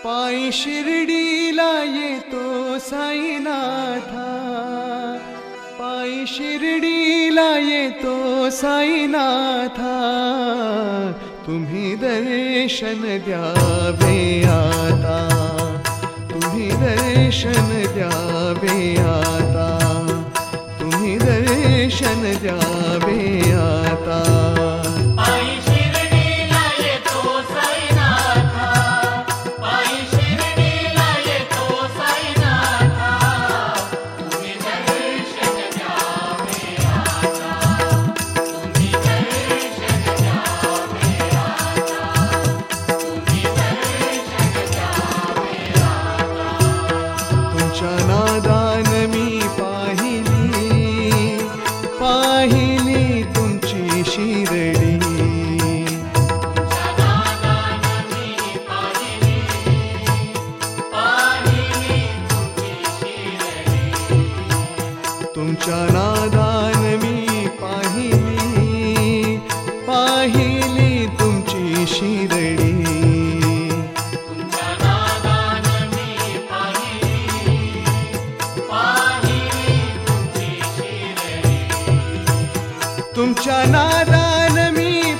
पायी शिर्डीला येतो साईनाथा, पायी शिर्डीला येतो साईनाथा, तुम्ही दर्शन द्यावे आता, तुम्ही दर्शन द्यावे आता, तुम्ही दर्शन द्यावे आता। नादान मी पाहिली तुमची शिर्डी, तुमच्या नादान मी पाहिली तुमची शिर्डी, तुमच्या नादान मी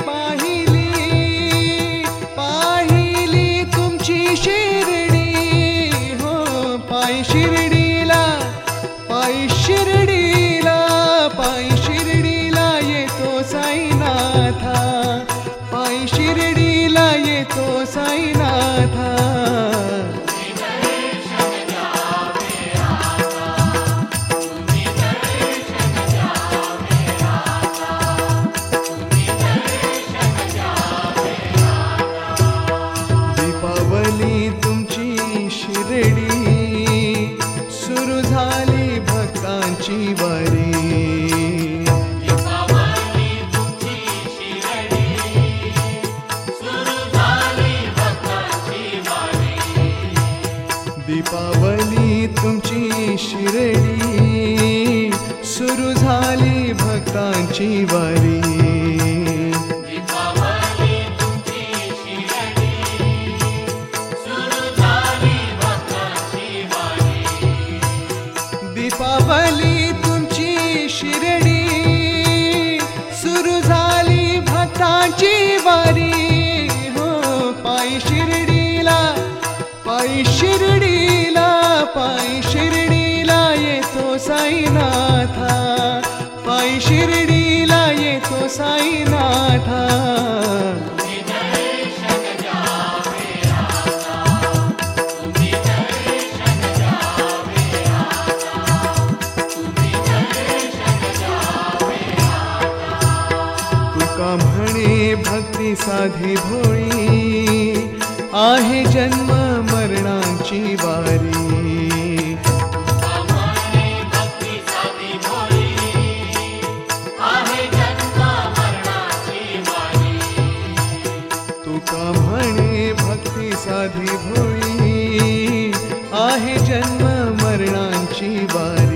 पाहिली तुमची शिर्डी, हो पायी शिर्डीला, पायी शिर्डीला, पायी शिर्डीला येतो साईनाथा, पायी शिर्डीला येतो साईनाथा। दीपावली तुमची शिर्डी, सुरू झाली भक्तांची वारी, दीपावली तुमची शिर्डी, सुरू झाली भक्तांची वारी, दीपावली तुमची शिर्डी, सुरू झाली भक्तांची वारी, दीपावली तुमची शिर्डी, सुरू झाली भक्तांची वारी, दीपावली तुमची शिर्डी, सुरू झाली भक्तांची वारी, हो पायी शिर्डीला, पायी शिर्डीला, पायी शिर्डीला येतो साईनाथा, पायी शिर्डीला येतो साईनाथा। तुका म्हणे भक्ती साधी भोळी, आहे जन्म मरणांची वारी, भक्ती साधी भोळी, आहे जन्म मरणाची वारी, तुका म्हणे भक्ती साधी भोळी, आहे जन्म मरणांची वारी।